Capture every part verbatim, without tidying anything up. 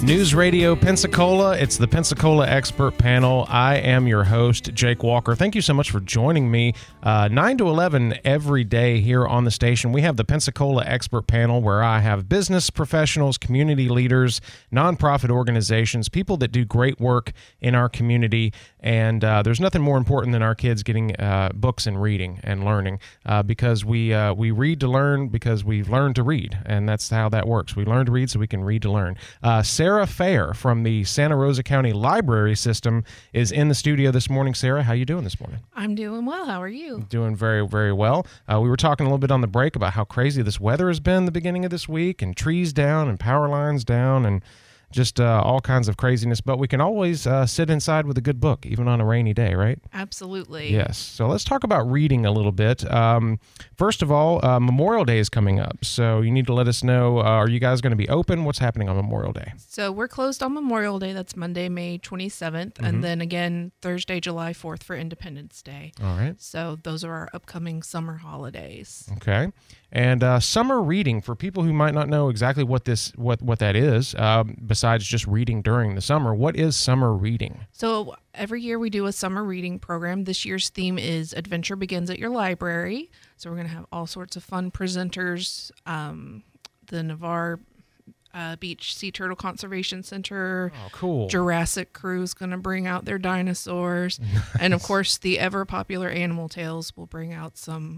News Radio Pensacola. It's the Pensacola Expert Panel. I am your host, Jake Walker. Thank you so much for joining me. Uh, nine to eleven every day here on the station. We have the Pensacola Expert Panel where I have business professionals, community leaders, nonprofit organizations, people that do great work in our community. And uh, there's nothing more important than our kids getting uh, books and reading and learning uh, because we uh, we read to learn because we've learned to read. And that's how that works. We learn to read so we can read to learn. Uh, Sarah Fair from the Santa Rosa County Library System is in the studio this morning. Sarah, how you doing this morning? I'm doing well. How are you? Doing very, very well. Uh, we were talking a little bit on the break about how crazy this weather has been the beginning of this week, and trees down and power lines down and just uh, all kinds of craziness. But we can always uh, sit inside with a good book, even on a rainy day, right? Absolutely. Yes. So let's talk about reading a little bit. Um, first of all, uh, Memorial Day is coming up. So you need to let us know, uh, are you guys going to be open? What's happening on Memorial Day? So we're closed on Memorial Day. That's Monday, May twenty-seventh. Mm-hmm. And then again, Thursday, July fourth for Independence Day. All right. So those are our upcoming summer holidays. Okay. And uh, summer reading, for people who might not know exactly what this what, what that is, um, besides just reading during the summer, what is summer reading? So every year we do a summer reading program. This year's theme is Adventure Begins at Your Library. So we're going to have all sorts of fun presenters. Um, the Navarre uh, Beach Sea Turtle Conservation Center. Oh, cool. Jurassic Crew is going to bring out their dinosaurs. Nice. And of course, the ever popular Animal Tales will bring out some...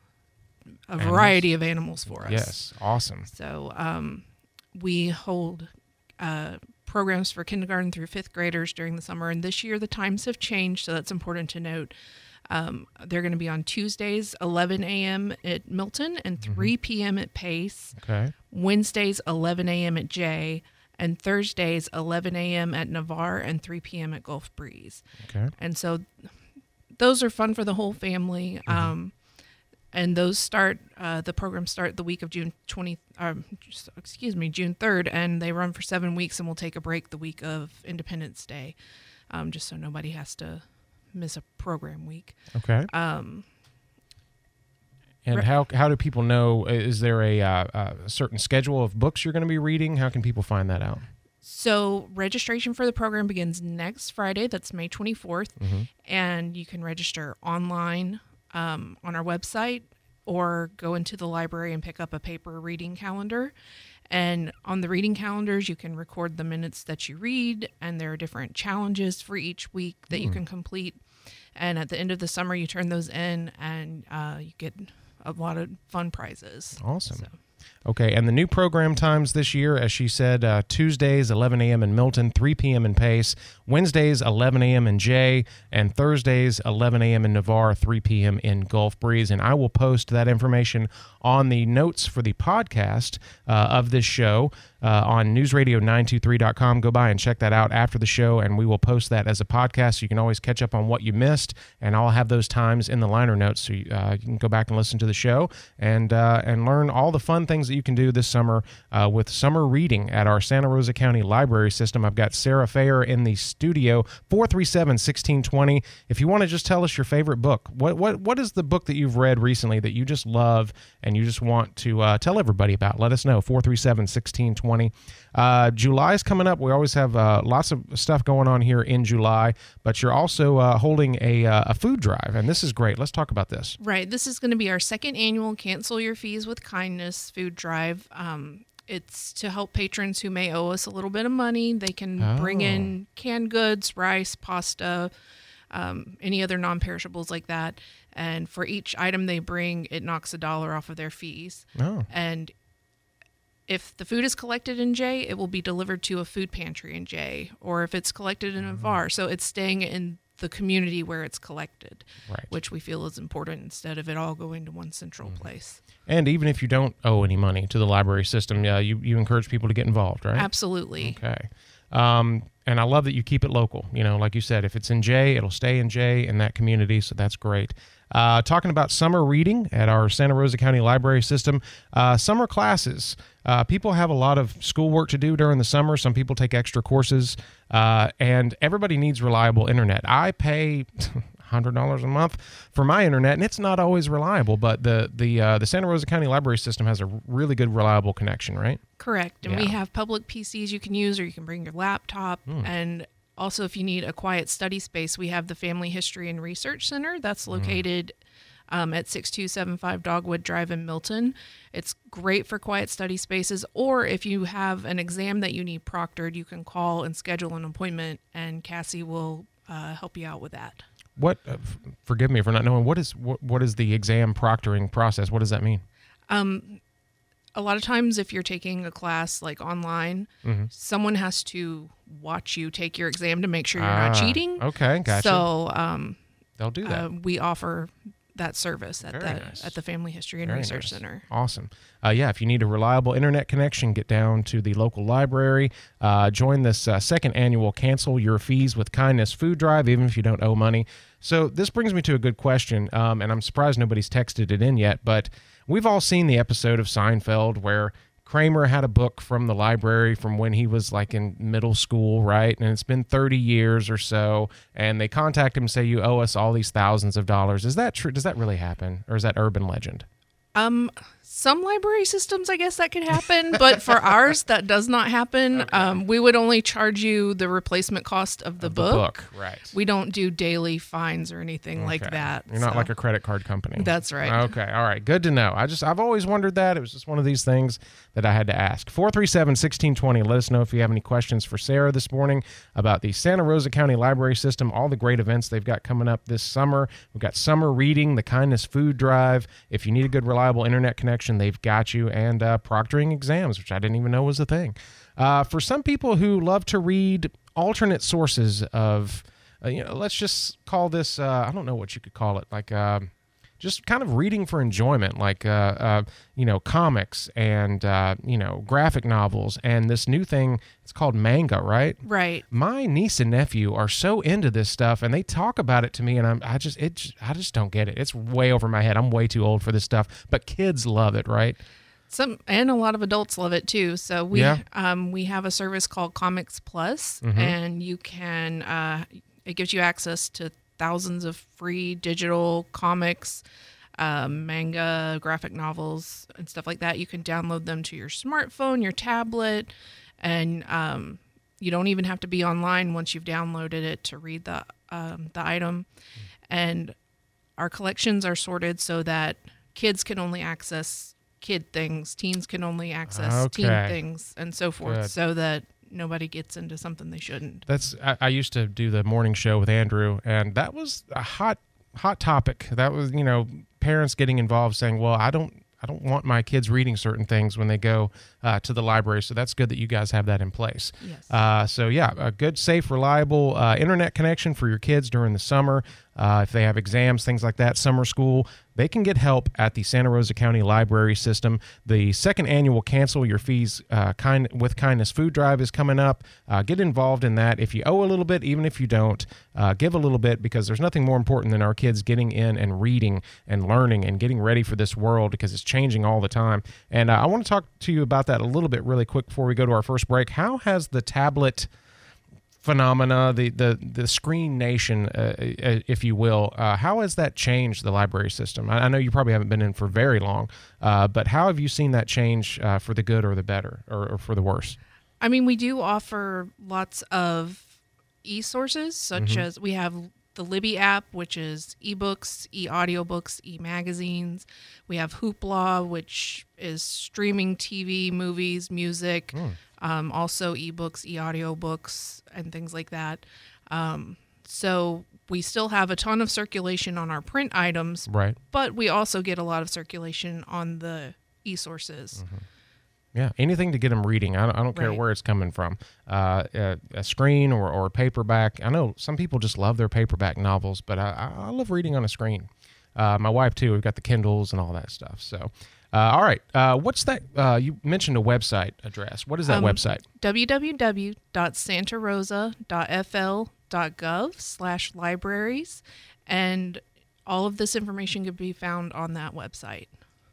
a animals? variety of animals for us. Yes, awesome. So um, we hold uh, programs for kindergarten through fifth graders during the summer, and this year the times have changed, so that's important to note. Um, they're going to be on Tuesdays, eleven a.m. at Milton and three p.m. at Pace. Okay. Wednesdays, eleven a.m. at Jay, and Thursdays, eleven a.m. at Navarre and three p.m. at Gulf Breeze. Okay. And so those are fun for the whole family. Mm-hmm. Um, And those start, uh, the programs start the week of June twentieth, um, excuse me, June third, and they run for seven weeks, and we'll take a break the week of Independence Day, um, just so nobody has to miss a program week. Okay. Um, and re- how how do people know, is there a, uh, a certain schedule of books you're going to be reading? How can people find that out? So registration for the program begins next Friday, that's May twenty-fourth, mm-hmm. and you can register online Um, on our website, or go into the library and pick up a paper reading calendar. And on the reading calendars, you can record the minutes that you read, and there are different challenges for each week that mm. you can complete. And at the end of the summer, you turn those in, and uh, you get a lot of fun prizes. Awesome. So. Okay, and the new program times this year, as she said, uh, Tuesdays, eleven a.m. in Milton, three p.m. in Pace, Wednesdays, eleven a.m. in Jay, and Thursdays, eleven a.m. in Navarre, three p.m. in Gulf Breeze. And I will post that information on the notes for the podcast uh, of this show uh, on news radio nine two three dot com. Go by and check that out after the show, and we will post that as a podcast, so you can always catch up on what you missed, and I'll have those times in the liner notes, so you, uh, you can go back and listen to the show and uh, and learn all the fun things that you can do this summer uh, with summer reading at our Santa Rosa County Library System. I've got Sarah Fair in the studio, four three seven, one six two zero. If you want to just tell us your favorite book, what what what is the book that you've read recently that you just love and you just want to uh, tell everybody about? Let us know, four three seven, one six two zero. Uh, July is coming up. We always have uh, lots of stuff going on here in July, but you're also uh, holding a, uh, a food drive, and this is great. Let's talk about this. Right. This is going to be our second annual Cancel Your Fees with Kindness food drive. Um, it's to help patrons who may owe us a little bit of money. They can oh. bring in canned goods, rice, pasta, um, any other non-perishables like that. And for each item they bring, it knocks a dollar off of their fees. Oh. And if the food is collected in Jay, it will be delivered to a food pantry in Jay, or if it's collected in Navarre. So it's staying in the community where it's collected, right. which we feel is important instead of it all going to one central mm-hmm. place. And even if you don't owe any money to the library system, uh, you, you encourage people to get involved, right? Absolutely. Okay. Um, and I love that you keep it local. You know, like you said, if it's in Jay, it'll stay in Jay in that community, so that's great. Uh, talking about summer reading at our Santa Rosa County Library System, uh, summer classes. Uh, people have a lot of schoolwork to do during the summer. Some people take extra courses, uh, and everybody needs reliable internet. I pay hundred dollars a month for my internet, and it's not always reliable. But the the uh, the Santa Rosa County Library System has a really good, reliable connection, right? Correct. And Yeah. we have public P Cs you can use, or you can bring your laptop. Hmm. And also, if you need a quiet study space, we have the Family History and Research Center that's located um, at six two seven five Dogwood Drive in Milton. It's great for quiet study spaces, or if you have an exam that you need proctored, you can call and schedule an appointment, and Cassie will uh, help you out with that. What? Uh, f- forgive me for not knowing. What is what, what is the exam proctoring process? What does that mean? Um, a lot of times, if you're taking a class like online, Mm-hmm. someone has to watch you take your exam to make sure you're Ah, not cheating. Okay, gotcha. So um, They'll do that. uh, we offer that service at Very the nice. at the Family History and Very Research nice. Center. Awesome. Uh, yeah, if you need a reliable internet connection, get down to the local library. Uh, join this uh, second annual Cancel Your Fees with Kindness food drive, even if you don't owe money. So this brings me to a good question, um, and I'm surprised nobody's texted it in yet, but we've all seen the episode of Seinfeld where Kramer had a book from the library from when he was like in middle school, right? And it's been thirty years or so, and they contact him and say, you owe us all these thousands of dollars. Is that true? Does that really happen? Or is that urban legend? Um, some library systems, I guess that could happen, but for ours, that does not happen. Um, we would only charge you the replacement cost of the, Of book. right. We don't do daily fines or anything like Okay. that. You're not so- like a credit card company. That's right. Okay. All right. Good to know. I just I've always wondered that. It was just one of these things that I had to ask. four three seven, one six two zero. Let us know if you have any questions for Sarah this morning about the Santa Rosa County Library System, all the great events they've got coming up this summer. We've got summer reading, the Kindness Food Drive. If you need a good, reliable internet connection, they've got you, and uh, proctoring exams, which I didn't even know was a thing. Uh, for some people who love to read alternate sources of, uh, you know, let's just call this, uh, I don't know what you could call it, like um, just kind of reading for enjoyment, like, uh, uh, you know, comics and, uh, you know, graphic novels. And this new thing, it's called manga, right? Right. My niece and nephew are so into this stuff, and they talk about it to me, and I'm, I just, it, just- I just don't get it. It's way over my head. I'm way too old for this stuff, but kids love it, right? Some and a lot of adults love it too. So we Yeah. um, we have a service called Comics Plus, and you can uh, it gives you access to thousands of free digital comics, um, manga, graphic novels, and stuff like that. You can download them to your smartphone, your tablet, and um, you don't even have to be online once you've downloaded it to read the um, the item. And our collections are sorted so that kids can only access kid things, teens can only access teen Okay. things, and so forth, Good. so that nobody gets into something they shouldn't. That's I, I used to do the morning show with Andrew, and that was a hot hot topic. That was, you know, parents getting involved saying, well, I don't I don't want my kids reading certain things when they go uh, to the library. So that's good that you guys have that in place. Yes. Uh, so yeah, a good, safe, reliable uh, internet connection for your kids during the summer. Uh, if they have exams, things like that, summer school, they can get help at the Santa Rosa County Library System. The second annual Cancel Your Fees uh, kind with Kindness food drive is coming up. Uh, get involved in that. If you owe a little bit, even if you don't, uh, give a little bit, because there's nothing more important than our kids getting in and reading and learning and getting ready for this world, because it's changing all the time. And uh, I want to talk to you about that a little bit really quick before we go to our first break. How has the tablet phenomena, the the the screen nation, uh, uh, if you will, uh, how has that changed the library system? I, I know you probably haven't been in for very long, uh, but how have you seen that change uh, for the good or the better, or, or for the worse? I mean, we do offer lots of e-sources, such as we have the Libby app, which is ebooks, e-audiobooks, e-magazines. We have Hoopla, which is streaming T V, movies, music, um, also ebooks, e-audiobooks, and things like that. Um, so we still have a ton of circulation on our print items, Right. but we also get a lot of circulation on the e-sources. Yeah, anything to get them reading. I don't, I don't care Right. where it's coming from. Uh, a, a screen or, or a paperback. I know some people just love their paperback novels, but I, I I love reading on a screen. Uh, my wife, too. We've got the Kindles and all that stuff. So, uh, all right. Uh, what's that? Uh, you mentioned a website address. What is that Um, website? w w w dot santa rosa dot f l dot gov slash libraries, and all of this information can be found on that website.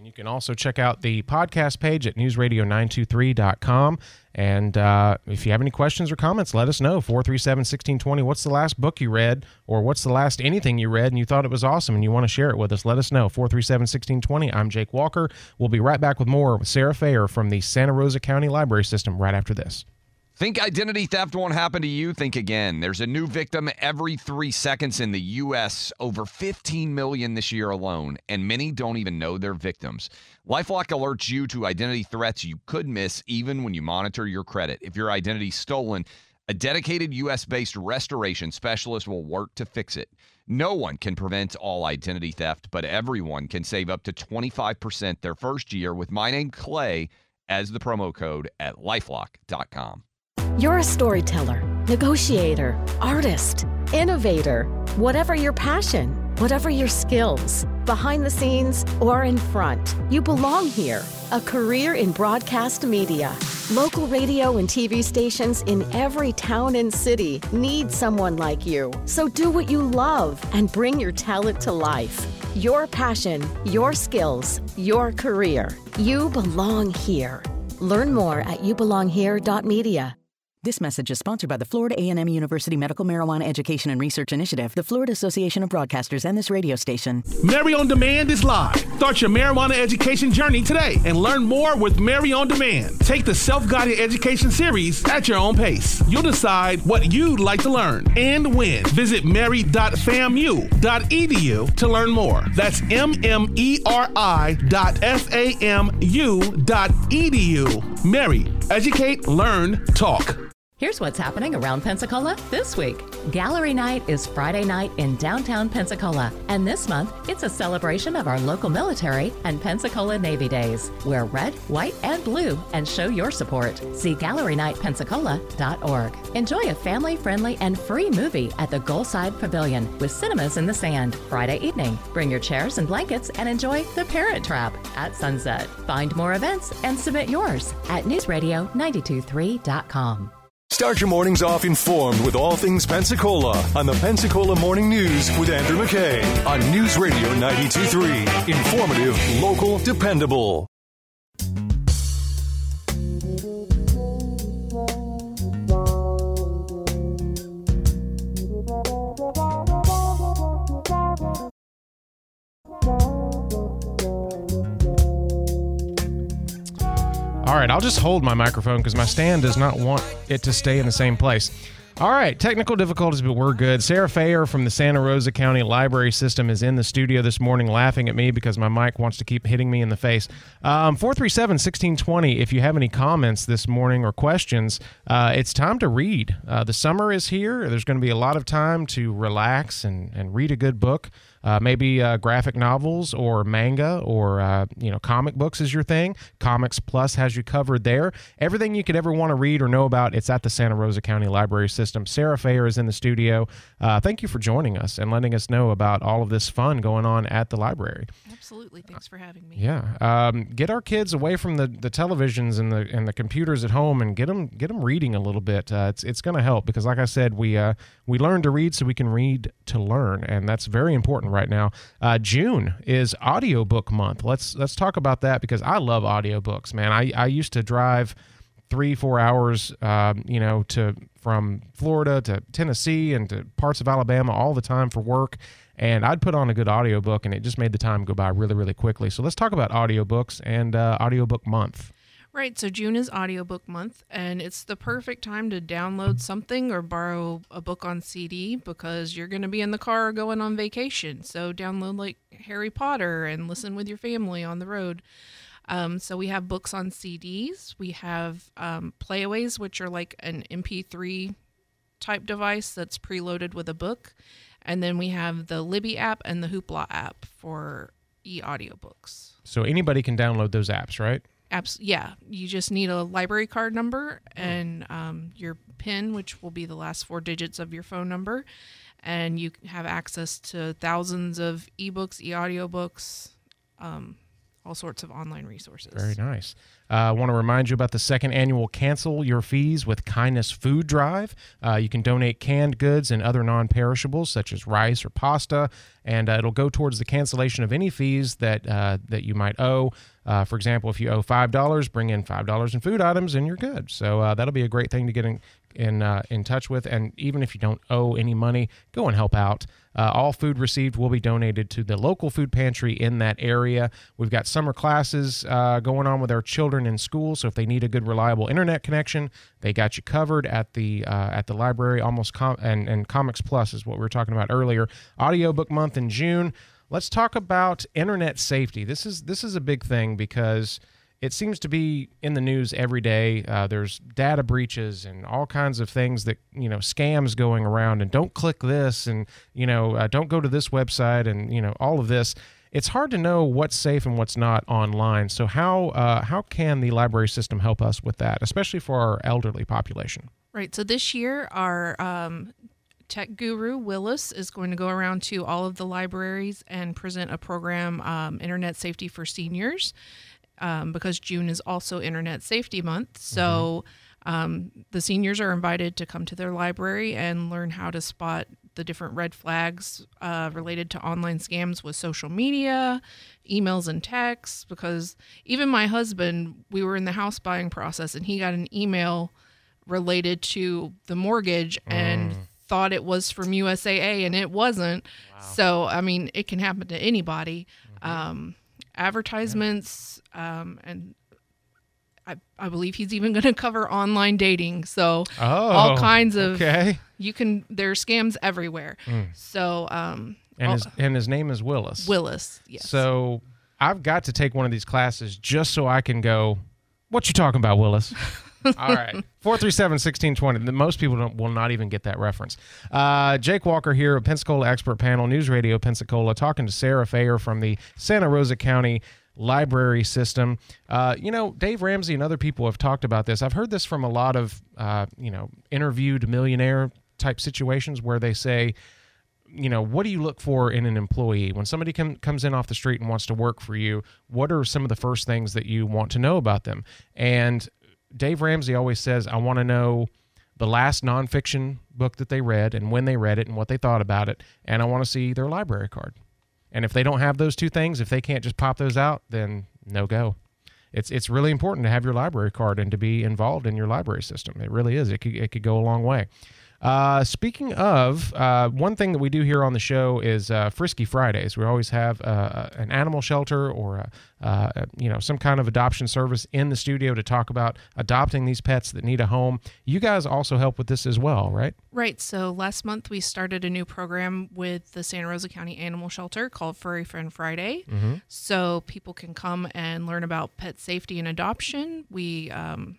And you can also check out the podcast page at news radio nine two three dot com. And uh, if you have any questions or comments, let us know. four three seven, one six two zero. What's the last book you read? Or what's the last anything you read and you thought it was awesome and you want to share it with us? Let us know. four three seven, one six two zero. I'm Jake Walker. We'll be right back with more with Sarah Fayer from the Santa Rosa County Library System right after this. Think identity theft won't happen to you? Think again. There's a new victim every three seconds in the U S, over fifteen million this year alone, and many don't even know they're victims. LifeLock alerts you to identity threats you could miss even when you monitor your credit. If your identity's stolen, a dedicated U S-based restoration specialist will work to fix it. No one can prevent all identity theft, but everyone can save up to twenty-five percent their first year with my name, Clay, as the promo code at lifelock dot com. You're a storyteller, negotiator, artist, innovator. Whatever your passion, whatever your skills, behind the scenes or in front, you belong here. A career in broadcast media. Local radio and T V stations in every town and city need someone like you. So do what you love and bring your talent to life. Your passion, your skills, your career. You belong here. Learn more at you belong here dot media. This message is sponsored by the Florida A and M University Medical Marijuana Education and Research Initiative, the Florida Association of Broadcasters, and this radio station. Mary on Demand is live. Start your marijuana education journey today and learn more with Mary on Demand. Take the self-guided education series at your own pace. You'll decide what you'd like to learn and when. Visit mary dot famu dot e d u to learn more. That's M M E R I dot F A M U dot E D U. Mary, educate, learn, talk. Here's what's happening around Pensacola this week. Gallery Night is Friday night in downtown Pensacola, and this month it's a celebration of our local military and Pensacola Navy Days. Wear red, white, and blue and show your support. See gallery night pensacola dot org. Enjoy a family-friendly and free movie at the Goalside Pavilion with Cinemas in the Sand Friday evening. Bring your chairs and blankets and enjoy The Parent Trap at sunset. Find more events and submit yours at news radio nine two three dot com. Start your mornings off informed with all things Pensacola on the Pensacola Morning News with Andrew McKay on News Radio ninety-two point three. Informative, local, dependable. All right, I'll just hold my microphone because my stand does not want it to stay in the same place. All right, technical difficulties, but we're good. Sarah Fayer from the Santa Rosa County Library System is in the studio this morning laughing at me because my mic wants to keep hitting me in the face. Um, four three seven, one six two zero, if you have any comments this morning or questions, uh, it's time to read. Uh, the summer is here. There's going to be a lot of time to relax and, and read a good book. Uh, maybe uh, graphic novels or manga or uh, you know comic books is your thing. Comics Plus has you covered there. Everything you could ever want to read or know about, it's at the Santa Rosa County Library System. Sarah Fayer is in the studio. Uh, thank you for joining us and letting us know about all of this fun going on at the library. Absolutely. Thanks for having me. Yeah. Um, get our kids away from the, the televisions and the and the computers at home and get them get them reading a little bit. Uh, it's it's going to help because, like I said, we uh, we learn to read so we can read to learn, and that's very important right now. Uh, June is audiobook month. Let's let's talk about that because I love audiobooks, man. I, I used to drive three, four hours, uh, you know, to from Florida to Tennessee and to parts of Alabama all the time for work. And I'd put on a good audiobook and it just made the time go by really, really quickly. So let's talk about audiobooks and uh, audiobook month. Right, so June is audiobook month, and it's the perfect time to download something or borrow a book on C D because you're going to be in the car or going on vacation. So download like Harry Potter and listen with your family on the road. Um, so we have books on C Ds. We have um, playaways, which are like an M P three type device that's preloaded with a book. And then we have the Libby app and the Hoopla app for e-audiobooks. So anybody can download those apps, right? Apps, yeah. You just need a library card number and um, your PIN, which will be the last four digits of your phone number. And you have access to thousands of ebooks, e-audiobooks, um, all sorts of online resources. Very nice. I uh, want to remind you about the second annual Cancel Your Fees with Kindness Food Drive. Uh, you can donate canned goods and other non-perishables such as rice or pasta, and uh, it'll go towards the cancellation of any fees that uh, that you might owe. Uh, for example, if you owe five dollars, bring in five dollars in food items and you're good. So uh, that'll be a great thing to get in in, uh, in touch with. And even if you don't owe any money, go and help out. Uh, all food received will be donated to the local food pantry in that area. We've got summer classes uh, going on with our children in school, so if they need a good, reliable internet connection, they got you covered at the uh, at the library. Almost com- and, and Comics Plus is what we were talking about earlier. Audiobook month in June. Let's talk about internet safety. This is this is a big thing because it seems to be in the news every day. Uh, there's data breaches and all kinds of things that, you know, scams going around, and don't click this, and, you know, uh, don't go to this website, and, you know, all of this. It's hard to know what's safe and what's not online. So how uh, how can the library system help us with that, especially for our elderly population? Right. So this year, our um, tech guru, Willis, is going to go around to all of the libraries and present a program, um, Internet Safety for Seniors, um, because June is also Internet Safety Month. So um, the seniors are invited to come to their library and learn how to spot the different red flags uh, related to online scams with social media, emails and texts, because even my husband, we were in the house buying process and he got an email related to the mortgage and mm. thought it was from U S A A, and it wasn't. Wow. So, I mean, it can happen to anybody. Mm-hmm. Um, advertisements, yeah. um, and I, I believe he's even going to cover online dating. So oh, all kinds of, okay. you can, there are scams everywhere. Mm. So, um, and all, his, and his name is Willis. Willis. Yes. So I've got to take one of these classes just so I can go, what you talking about, Willis? All right. four three seven, one six two zero. Most people don't, will not even get that reference. Uh, Jake Walker here at Pensacola Expert Panel, News Radio Pensacola, talking to Sarah Fayer from the Santa Rosa County Library System. Uh, you know, Dave Ramsey and other people have talked about this. I've heard this from a lot of, uh, you know, interviewed millionaire type situations where they say, you know, what do you look for in an employee? When somebody com- comes in off the street and wants to work for you, what are some of the first things that you want to know about them? And Dave Ramsey always says, I want to know the last nonfiction book that they read and when they read it and what they thought about it, and I want to see their library card. And if they don't have those two things, if they can't just pop those out, then no go. It's it's really important to have your library card and to be involved in your library system. It really is. It could, it could go a long way. Uh, speaking of, uh, one thing that we do here on the show is uh, Frisky Fridays. We always have uh, an animal shelter or a, uh, you know, some kind of adoption service in the studio to talk about adopting these pets that need a home. You guys also help with this as well, right? Right. So last month we started a new program with the Santa Rosa County Animal Shelter called Furry Friend Friday. Mm-hmm. So people can come and learn about pet safety and adoption. We um,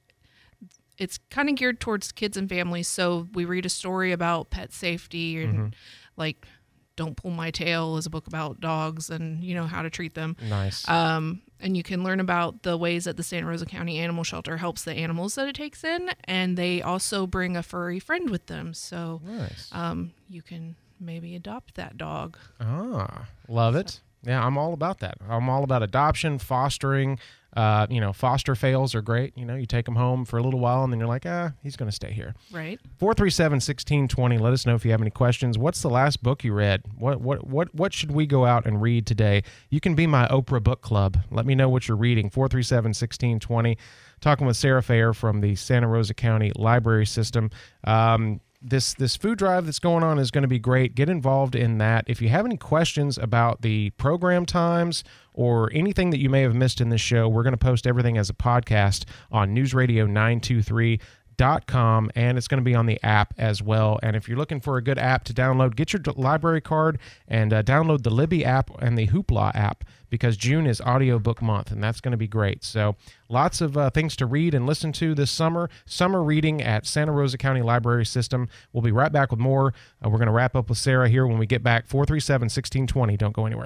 It's kind of geared towards kids and families. So we read a story about pet safety and mm-hmm. like Don't Pull My Tail is a book about dogs and, you know, how to treat them. Nice. Um, and you can learn about the ways that the Santa Rosa County Animal Shelter helps the animals that it takes in. And they also bring a furry friend with them. So nice. um, you can maybe adopt that dog. Ah, love it. Yeah, I'm all about that. I'm all about adoption, fostering. Uh, you know, foster fails are great. You know, you take them home for a little while and then you're like, ah, he's going to stay here. Right. four three seven, one six two zero. Let us know if you have any questions. What's the last book you read? What what what what should we go out and read today? You can be my Oprah book club. Let me know what you're reading. four three seven, one six two zero. Talking with Sarah Fayer from the Santa Rosa County Library System. Um, This this food drive that's going on is going to be great. Get involved in that. If you have any questions about the program times or anything that you may have missed in this show, we're going to post everything as a podcast on news radio nine two three dot com, and it's going to be on the app as well. And if you're looking for a good app to download, get your library card and uh, download the Libby app and the Hoopla app, because June is audiobook month, and that's going to be great. So lots of uh, things to read and listen to this summer. Summer reading at Santa Rosa County Library System. We'll be right back with more. Uh, we're going to wrap up with Sarah here when we get back. four three seven, one six two zero. Don't go anywhere.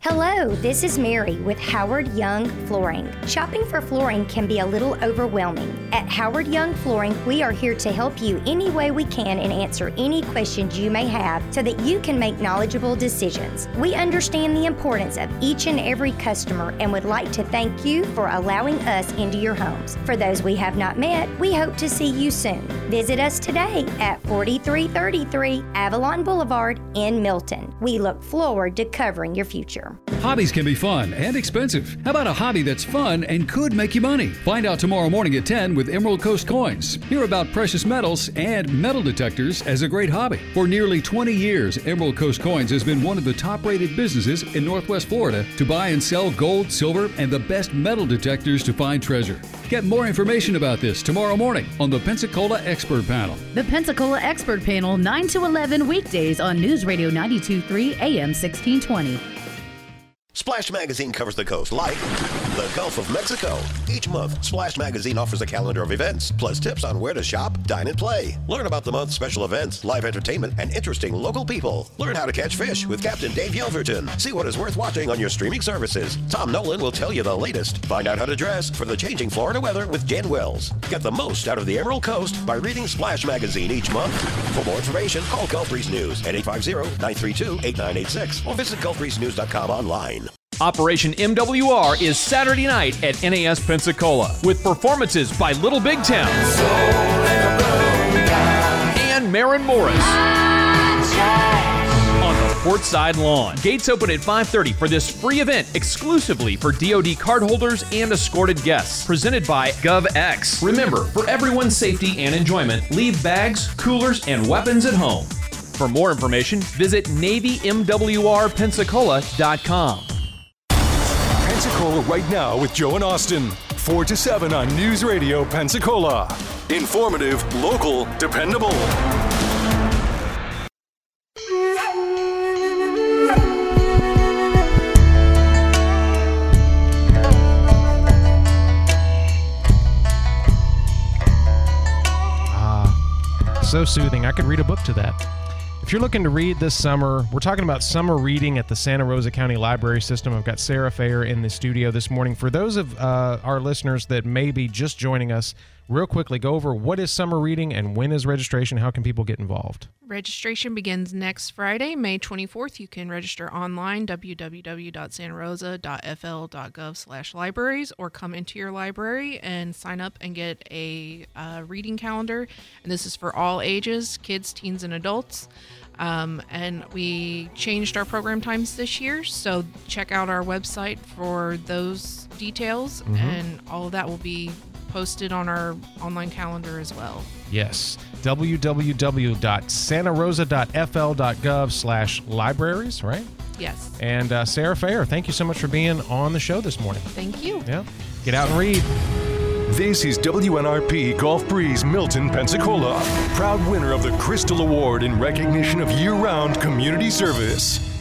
Hello, this is Mary with Howard Young Flooring. Shopping for flooring can be a little overwhelming. At Howard Young Flooring, we are here to help you any way we can and answer any questions you may have so that you can make knowledgeable decisions. We understand the importance of each and every customer and would like to thank you for allowing us into your homes. For those we have not met, we hope to see you soon. Visit us today at forty-three thirty-three Avalon Boulevard in Milton. We look forward to covering your future. Hobbies can be fun and expensive. How about a hobby that's fun and could make you money? Find out tomorrow morning at ten with Emerald Coast Coins. Hear about precious metals and metal detectors as a great hobby. For nearly twenty years, Emerald Coast Coins has been one of the top-rated businesses in Northwest Florida to buy and sell gold, silver, and the best metal detectors to find treasure. Get more information about this tomorrow morning on the Pensacola Expert Panel. The Pensacola Expert Panel, nine to eleven weekdays on News Radio ninety-two point three A M sixteen twenty. Splash Magazine covers the coast like the Gulf of Mexico. Each month, Splash Magazine offers a calendar of events, plus tips on where to shop, dine, and play. Learn about the month's special events, live entertainment, and interesting local people. Learn how to catch fish with Captain Dave Yelverton. See what is worth watching on your streaming services. Tom Nolan will tell you the latest. Find out how to dress for the changing Florida weather with Jen Wells. Get the most out of the Emerald Coast by reading Splash Magazine each month. For more information, call Gulf Breeze News at eight five zero, nine three two, eight nine eight six or visit gulf breeze news dot com online. Operation M W R is Saturday night at N A S Pensacola with performances by Little Big Town and Maren Morris on the Portside Lawn. Gates open at five thirty for this free event exclusively for D O D cardholders and escorted guests. Presented by GovX. Remember, for everyone's safety and enjoyment, leave bags, coolers, and weapons at home. For more information, visit Navy M W R Pensacola dot com. Pensacola right now with Joe and Austin. four to seven on News Radio Pensacola. Informative, local, dependable. Ah, so soothing. I could read a book to that. If you're looking to read this summer, we're talking about summer reading at the Santa Rosa County Library System. I've got Sarah Fair in the studio this morning. For those of uh, our listeners that may be just joining us, real quickly, go over what is summer reading and when is registration? How can people get involved? Registration begins next Friday, May twenty-fourth. You can register online, w w w dot santa rosa dot f l dot gov slash libraries, or come into your library and sign up and get a uh, reading calendar. And this is for all ages, kids, teens, and adults. Um, and we changed our program times this year, so check out our website for those details, mm-hmm. and all of that will be posted on our online calendar as well. Yes, w w w dot santa rosa dot f l dot gov slash libraries, right? Yes. And uh, Sarah Fair, thank you so much for being on the show this morning. Thank you. Yeah, get out and read. This is W N R P Gulf Breeze Milton, Pensacola, proud winner of the Crystal Award in recognition of year-round community service.